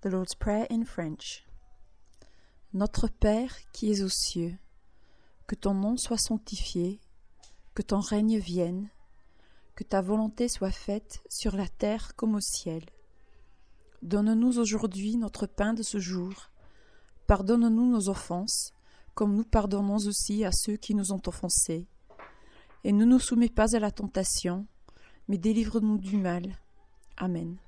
The Lord's Prayer in French. Notre Père qui es aux cieux, que ton nom soit sanctifié, que ton règne vienne, que ta volonté soit faite sur la terre comme au ciel. Donne-nous aujourd'hui notre pain de ce jour. Pardonne-nous nos offenses, comme nous pardonnons aussi à ceux qui nous ont offensés. Et ne nous soumets pas à la tentation, mais délivre-nous du mal. Amen.